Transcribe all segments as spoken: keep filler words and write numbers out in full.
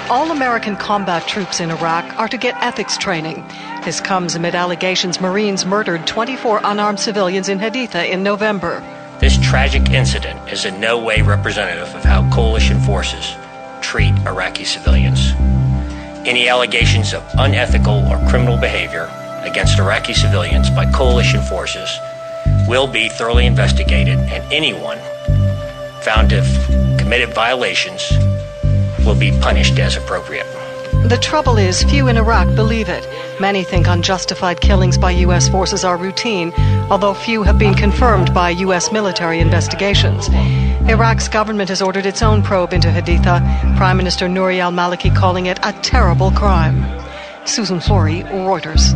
All American combat troops in Iraq are to get ethics training. This comes amid allegations Marines murdered twenty-four unarmed civilians in Haditha in November. This tragic incident is in no way representative of how coalition forces treat Iraqi civilians. Any allegations of unethical or criminal behavior against Iraqi civilians by coalition forces will be thoroughly investigated, and anyone found to have committed violations will be punished as appropriate. The trouble is, few in Iraq believe it. Many think unjustified killings by U S forces are routine, although few have been confirmed by U S military investigations. Iraq's government has ordered its own probe into Haditha, Prime Minister Nouri al-Maliki calling it a terrible crime. Susan Flory, Reuters.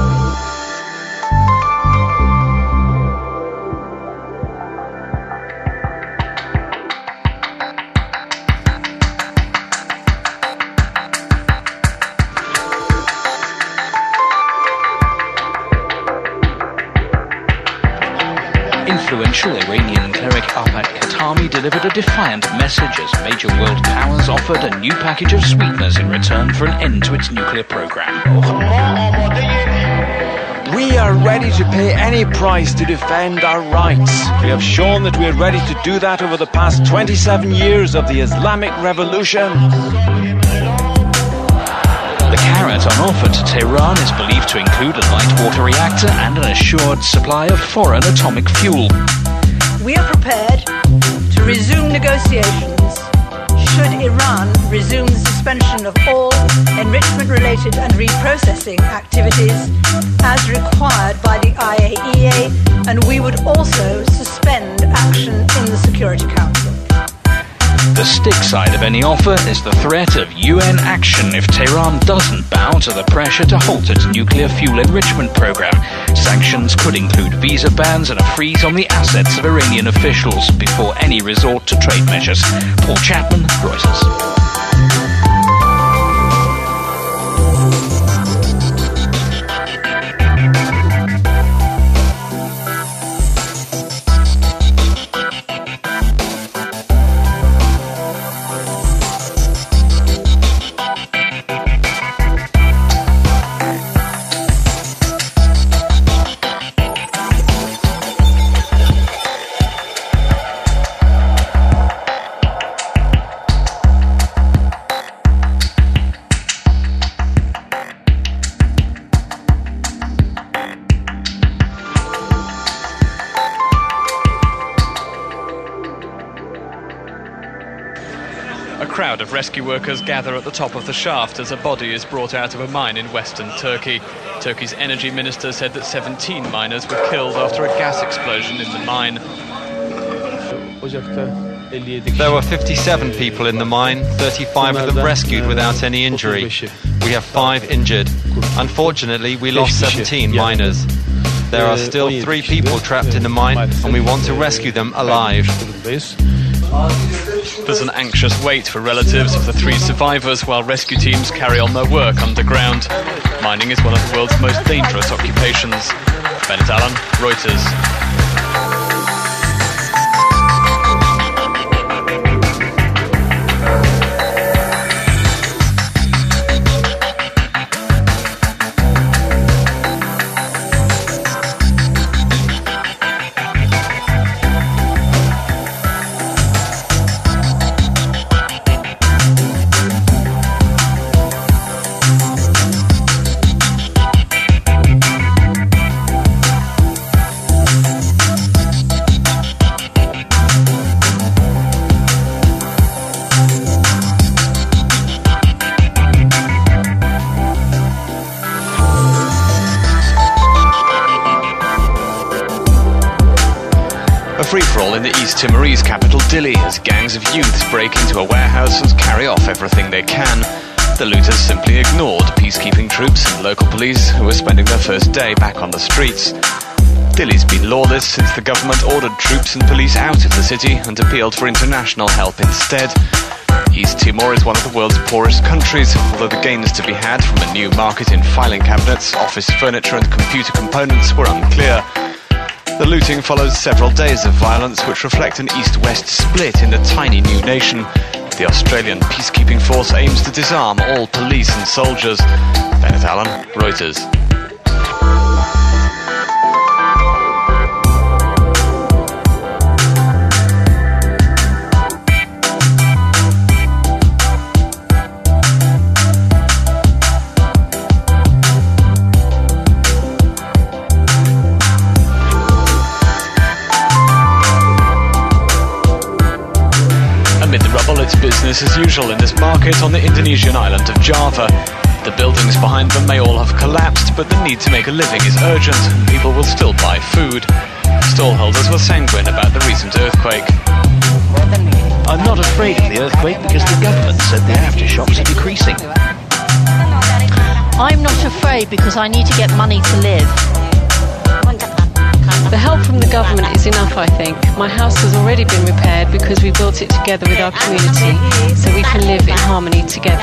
Influential Iranian cleric Arbat Khatami delivered a defiant message as major world powers offered a new package of sweeteners in return for an end to its nuclear program. We are ready to pay any price to defend our rights. We have shown that we are ready to do that over the past twenty-seven years of the Islamic Revolution. The carrot on offer to Tehran is believed to include a light water reactor and an assured supply of foreign atomic fuel. We are prepared to resume negotiations should Iran resume the suspension of all enrichment-related and reprocessing activities as required by the I A E A, and we would also suspend action in the Security Council. The stick side of any offer is the threat of U N action if Tehran doesn't bow to the pressure to halt its nuclear fuel enrichment program. Sanctions could include visa bans and a freeze on the assets of Iranian officials before any resort to trade measures. Paul Chapman, Reuters. A crowd of rescue workers gather at the top of the shaft as a body is brought out of a mine in western Turkey. Turkey's energy minister said that seventeen miners were killed after a gas explosion in the mine. There were fifty-seven people in the mine, thirty-five of them rescued without any injury. We have five injured. Unfortunately, we lost seventeen miners. There are still three people trapped in the mine, and we want to rescue them alive. There's an anxious wait for relatives of the three survivors while rescue teams carry on their work underground. Mining is one of the world's most dangerous occupations. Bennett Allen, Reuters. Free-for-all in the East Timorese capital Dili as gangs of youths break into a warehouse and carry off everything they can. The looters simply ignored peacekeeping troops and local police who were spending their first day back on the streets. Dili's been lawless since the government ordered troops and police out of the city and appealed for international help instead. East Timor is one of the world's poorest countries, although the gains to be had from a new market in filing cabinets, office furniture and computer components were unclear. The looting follows several days of violence which reflect an east-west split in the tiny new nation. The Australian peacekeeping force aims to disarm all police and soldiers. Bennett Allen, Reuters. Amid the rubble, it's business as usual in this market on the Indonesian island of Java. The buildings behind them may all have collapsed, but the need to make a living is urgent, and people will still buy food. Stallholders were sanguine about the recent earthquake. I'm not afraid of the earthquake because the government said the aftershocks are decreasing. I'm not afraid because I need to get money to live. The help from the government is enough, I think. My house has already been repaired because we built it together with our community, so we can live in harmony together.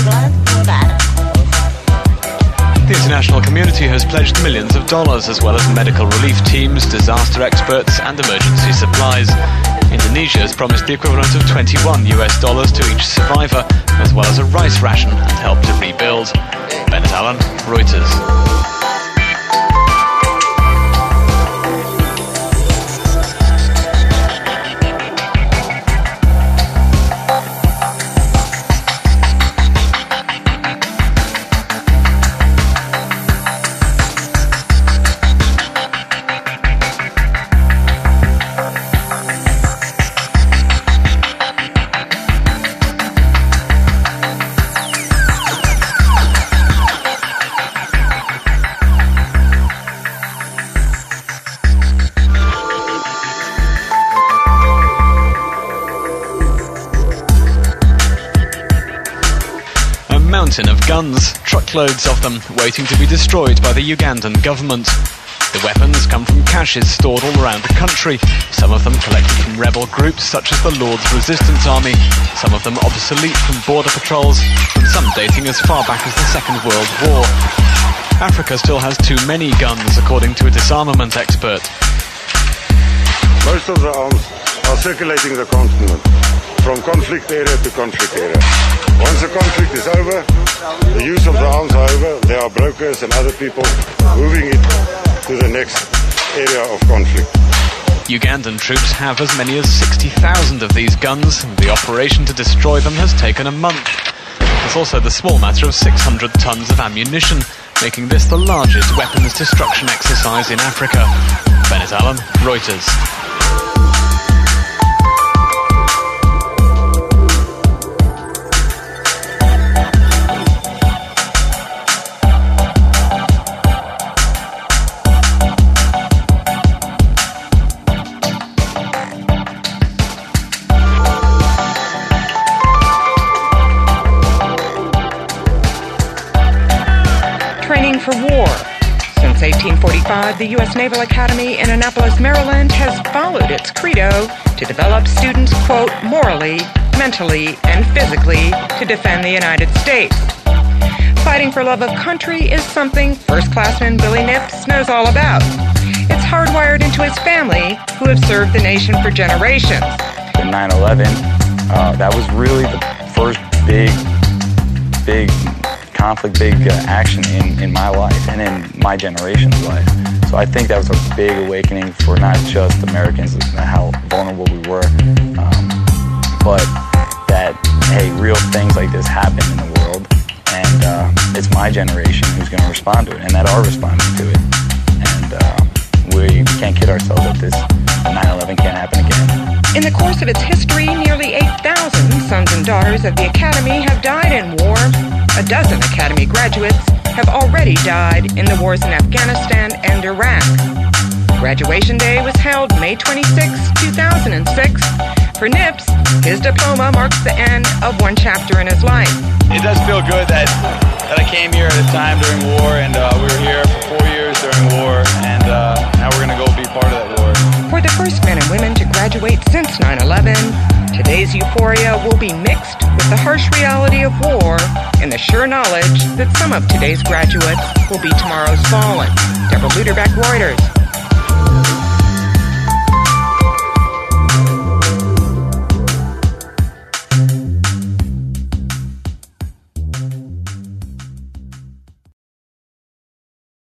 The international community has pledged millions of dollars, as well as medical relief teams, disaster experts and emergency supplies. Indonesia has promised the equivalent of twenty-one US dollars to each survivor, as well as a rice ration and help to rebuild. Bennett Allen, Reuters. Mountain of guns, truckloads of them, waiting to be destroyed by the Ugandan government. The weapons come from caches stored all around the country, some of them collected from rebel groups such as the Lord's Resistance Army, some of them obsolete from border patrols, and some dating as far back as the Second World War. Africa still has too many guns, according to a disarmament expert. Most of the arms are circulating the continent, from conflict area to conflict area. Once the conflict is over, the use of the arms are over, there are brokers and other people moving it to the next area of conflict. Ugandan troops have as many as sixty thousand of these guns, and the operation to destroy them has taken a month. There's also the small matter of six hundred tons of ammunition, making this the largest weapons destruction exercise in Africa. Bennett Allen, Reuters. Training for war. Since eighteen forty-five, the U S Naval Academy in Annapolis, Maryland has followed its credo to develop students, quote, morally, mentally, and physically to defend the United States. Fighting for love of country is something first-classman Billy Nips knows all about. It's hardwired into his family, who have served the nation for generations. In nine eleven, uh, that was really the first big, big conflict, big uh, action in, in my life and in my generation's life. So I think that was a big awakening for not just Americans, how vulnerable we were, um, but that, hey, real things like this happen in the world, and uh, it's my generation who's going to respond to it, and that are responding to it. And uh, we can't kid ourselves that this nine eleven can't happen again. In the course of its history, nearly eight thousand sons and daughters of the Academy have died in war. A dozen Academy graduates have already died in the wars in Afghanistan and Iraq. Graduation day was held May twenty-sixth, two thousand six. For Nips, his diploma marks the end of one chapter in his life. It does feel good that, that I came here at a time during war, and uh, we were here for four years during war, and uh, now we're going to go be part of that war. For the first men and women to graduate since nine eleven, today's euphoria will be mixed with the harsh reality of war and the sure knowledge that some of today's graduates will be tomorrow's fallen. Deborah Luderbeck, Reuters.